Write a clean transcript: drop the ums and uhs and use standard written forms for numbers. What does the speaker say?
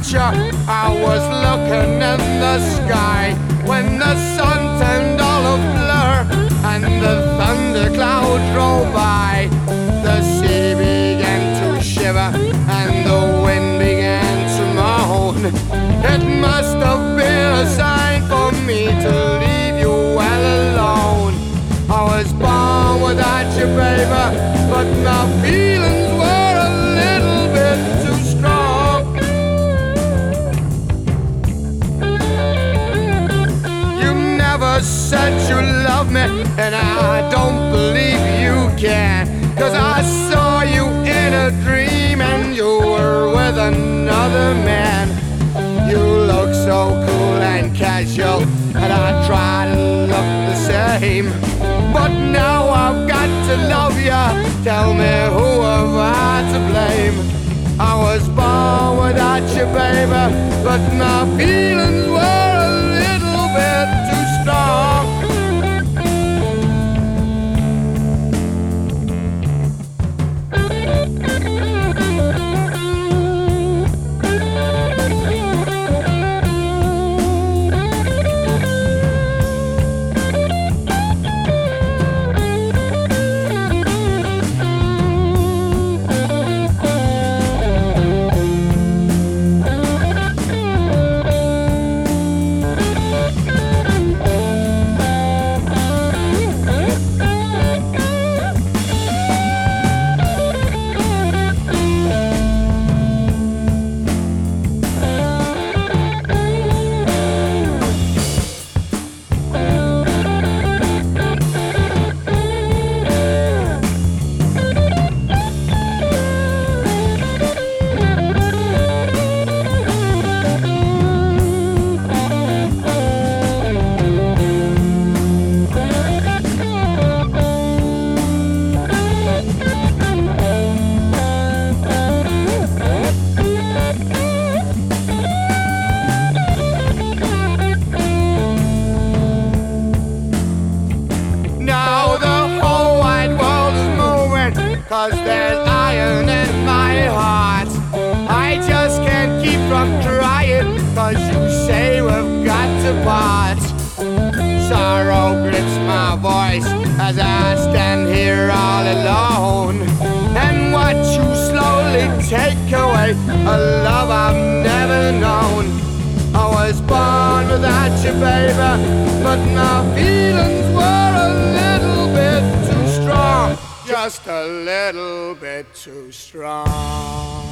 picture. I was looking in the sky when the sun turned all a blur and the thundercloud drove by. The sea began to shiver and the wind began to moan. It must have been a sign for me to leave you well alone. I was born without you, baby, but my feelings were a little bit too strong. You never said you loved me, and I don't believe you can, 'cause I saw you in a dream and you were with another man. You look so cool and casual, and I try to look the same. But now I've got to love ya. Tell me, who have I to blame? I was born without you, baby, but my feelings were a little bit too strong. Cause there's iron in my heart. I just can't keep from crying, 'cause you say we've got to part. Sorrow grips my voice as I stand here all alone and watch you slowly take away a love I've never known. I was born without you, baby, but my feelings were a little bit too strong. Just a little bit too strong.